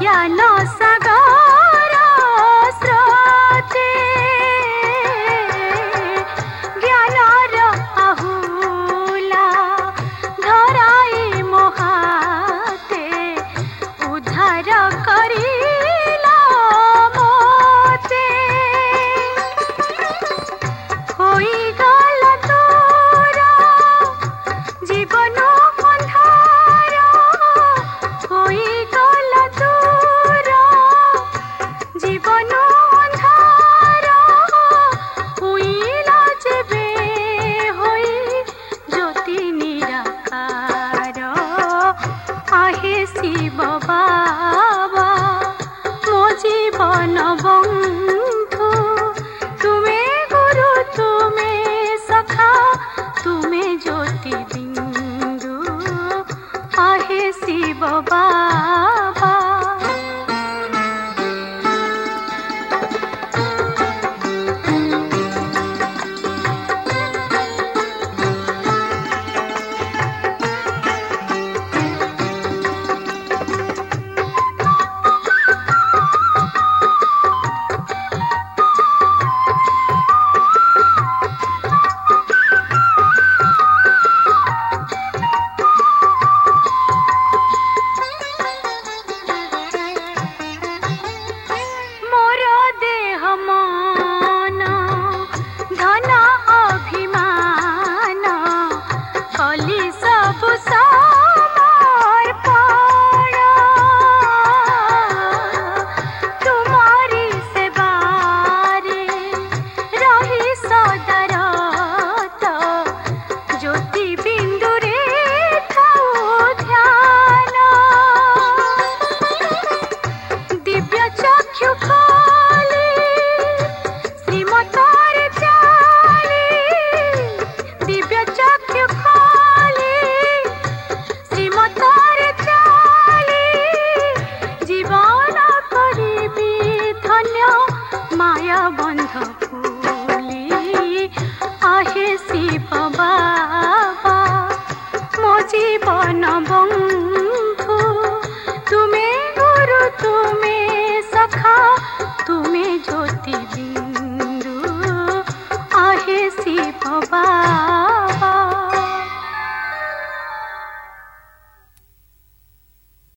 ज्ञान सागर स्रोते ज्ञानर आहुला धराई मोहाते उद्धार करिला मोते होई गल तोर जीवन अंधार होई गल तोर जीवन अंधार हुईला जेबे होई ज्योति निराकार आहे शिव बाबा मो जीवन बंधु तुमे गुरु तुमे सखा तुमे ज्योति बिंदु आहे शिव बाबा। मोर देह मन धन अभिमान कली सब समर्पण तुम्हारी सेवारे रही सदारत ज्योति बिंदुरे थाऊ ध्यान दिव्य चक्षु खोली श्रीमतार चाली दिव्य चक्षु खोली श्रीमतार चाली जीवन करिबी धन्य माया बंध फूली आहे शिव बाबा मो जीवन बंधु तुमे गुरु तुमे सखा तुमे ज्योति बिंदु आहे शिव बाबा।